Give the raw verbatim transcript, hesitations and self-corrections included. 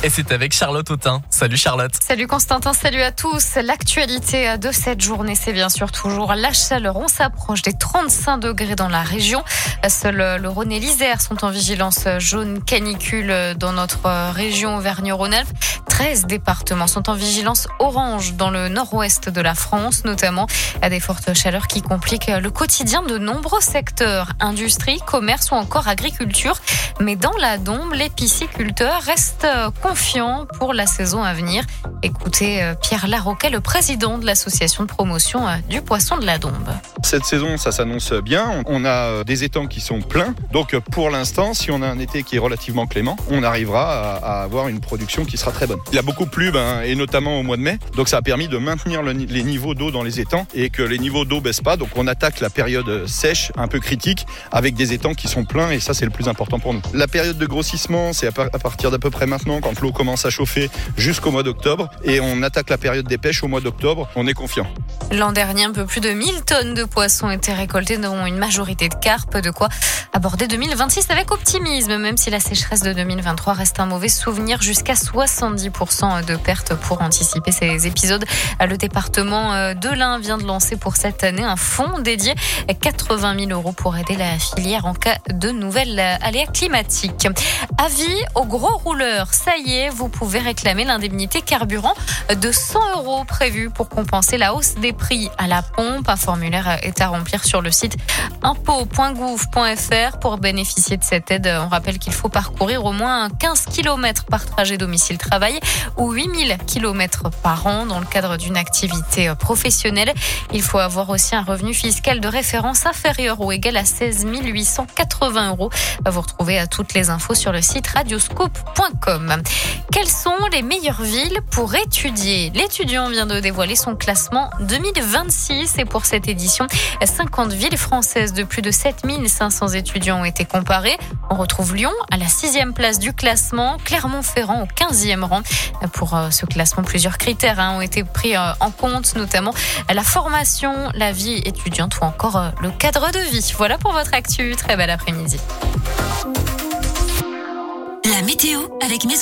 Et c'est avec Charlotte Autain. Salut Charlotte. Salut Constantin, salut à tous. L'actualité de cette journée, c'est bien sûr toujours la chaleur. On s'approche des trente-cinq degrés dans la région. Seul le Rhône et l'Isère sont en vigilance jaune canicule dans notre région Auvergne-Rhône-Alpes. treize départements sont en vigilance orange dans le nord-ouest de la France, notamment à des fortes chaleurs qui compliquent le quotidien de nombreux secteurs, industrie, commerce ou encore agriculture. Mais dans la Dombe, les pisciculteurs restent confiants pour la saison à venir. Écoutez Pierre Larroquet, le président de l'association de promotion du poisson de la Dombe. Cette saison, ça s'annonce bien. On a des étangs qui sont pleins. Donc pour l'instant, si on a un été qui est relativement clément, on arrivera à, à avoir une production qui sera très bonne. Il a beaucoup plu, ben, et notamment au mois de mai. Donc ça a permis de maintenir le, les niveaux d'eau dans les étangs et que les niveaux d'eau baissent pas. Donc on attaque la période sèche, un peu critique, avec des étangs qui sont pleins et ça c'est le plus important pour nous. La période de grossissement, c'est à, par- à partir d'à peu près maintenant, quand l'eau commence à chauffer jusqu'au mois d'octobre. Et on attaque la période des pêches au mois d'octobre. On est confiant. L'an dernier, un peu plus de mille tonnes de poissons étaient récoltées, dont une majorité de carpes. De quoi aborder deux mille vingt-six avec optimisme, même si la sécheresse de deux mille vingt-trois reste un mauvais souvenir. Jusqu'à soixante-dix pour cent de pertes. Pour anticiper ces épisodes, le département de l'Ain vient de lancer pour cette année un fonds dédié à quatre-vingt mille euros pour aider la filière en cas de nouvelles aléas climatiques. Avis aux gros rouleurs, ça y est, vous pouvez réclamer l'indemnité carburant de cent euros prévue pour compenser la hausse des prix à la pompe. Un formulaire est à remplir sur le site impôt point gouv point f r pour bénéficier de cette aide. On rappelle qu'il faut parcourir au moins quinze kilomètres par trajet domicile-travail ou huit mille kilomètres par an dans le cadre d'une activité professionnelle. Il faut avoir aussi un revenu fiscal de référence inférieur ou égal à seize mille huit cent quatre-vingts euros. Vous retrouvez toutes les infos sur le site radioscoop point com. Quelles sont les meilleures villes pour étudier ? L'étudiant vient de dévoiler son classement deux mille vingt-six et pour cette édition, cinquante villes françaises de plus de sept mille cinq cents étudiants ont été comparées. On retrouve Lyon à la sixième place du classement, Clermont-Ferrand au quinzième rang. Pour ce classement, plusieurs critères hein, ont été pris en compte, notamment la formation, la vie étudiante ou encore le cadre de vie. Voilà pour votre actu. Très bel après-midi. La météo avec Maison